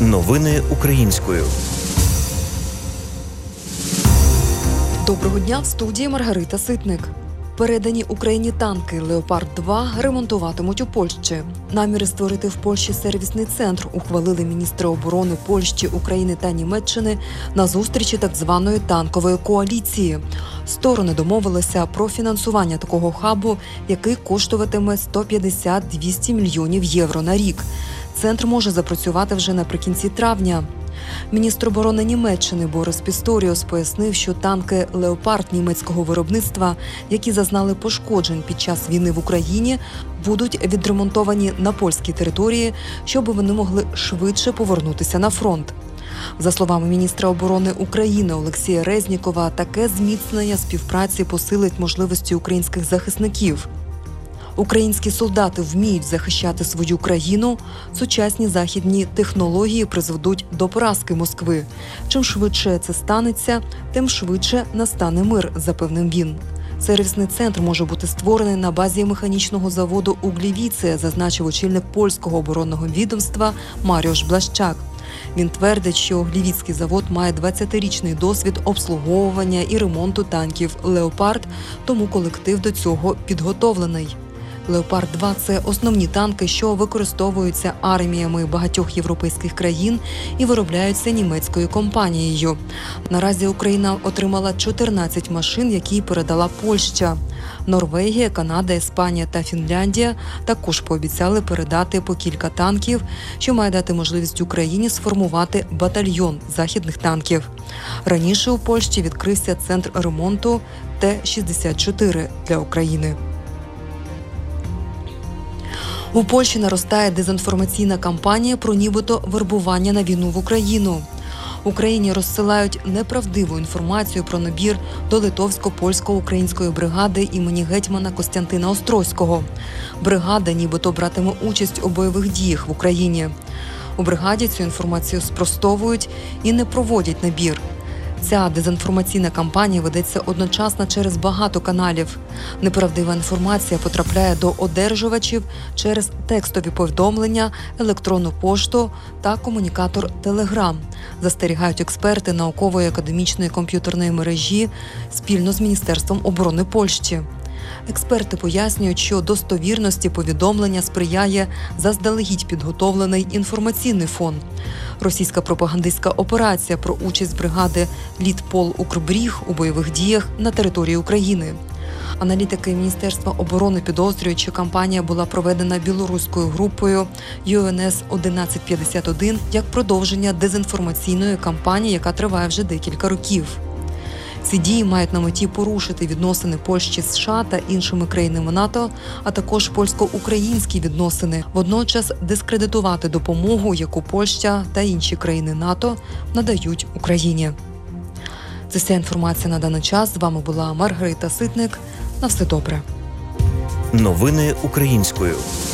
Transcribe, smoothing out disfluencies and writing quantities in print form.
Новини українською. Доброго дня, в студії Маргарита Ситник. Передані Україні танки «Леопард-2» ремонтуватимуть у Польщі. Наміри створити в Польщі сервісний центр ухвалили міністри оборони Польщі, України та Німеччини на зустрічі так званої танкової коаліції. Сторони домовилися про фінансування такого хабу, який коштуватиме 150-200 мільйонів євро на рік. Центр може запрацювати вже наприкінці травня. Міністр оборони Німеччини Борис Пісторіус пояснив, що танки «Леопард» німецького виробництва, які зазнали пошкоджень під час війни в Україні, будуть відремонтовані на польській території, щоб вони могли швидше повернутися на фронт. За словами міністра оборони України Олексія Резнікова, таке зміцнення співпраці посилить можливості українських захисників. Українські солдати вміють захищати свою країну, сучасні західні технології призведуть до поразки Москви. Чим швидше це станеться, тим швидше настане мир, запевнив він. Сервісний центр може бути створений на базі механічного заводу у Глівіці, зазначив очільник польського оборонного відомства Маріуш Блащак. Він твердить, що Глівіцький завод має 20-річний досвід обслуговування і ремонту танків «Леопард», тому колектив до цього підготовлений. «Леопард-2» – це основні танки, що використовуються арміями багатьох європейських країн і виробляються німецькою компанією. Наразі Україна отримала 14 машин, які передала Польща. Норвегія, Канада, Іспанія та Фінляндія також пообіцяли передати по кілька танків, що має дати можливість Україні сформувати батальйон західних танків. Раніше у Польщі відкрився центр ремонту Т-64 для України. У Польщі наростає дезінформаційна кампанія про нібито вербування на війну в Україну. Україні розсилають неправдиву інформацію про набір до литовсько-польсько-української бригади імені гетьмана Костянтина Острозького. Бригада нібито братиме участь у бойових діях в Україні. У бригаді цю інформацію спростовують і не проводять набір. Ця дезінформаційна кампанія ведеться одночасно через багато каналів. Неправдива інформація потрапляє до одержувачів через текстові повідомлення, електронну пошту та комунікатор Telegram, застерігають експерти наукової академічної комп'ютерної мережі спільно з Міністерством оборони Польщі. Експерти пояснюють, що достовірності повідомлення сприяє заздалегідь підготовлений інформаційний фон. Російська пропагандистська операція про участь бригади «Літпол Укрбріг» у бойових діях на території України. Аналітики Міністерства оборони підозрюють, що кампанія була проведена білоруською групою ЮНС-1151 як продовження дезінформаційної кампанії, яка триває вже декілька років. Ці дії мають на меті порушити відносини Польщі з США та іншими країнами НАТО, а також польсько-українські відносини, водночас дискредитувати допомогу, яку Польща та інші країни НАТО надають Україні. Це вся інформація на даний час. З вами була Маргарита Ситник. На все добре. Новини українською.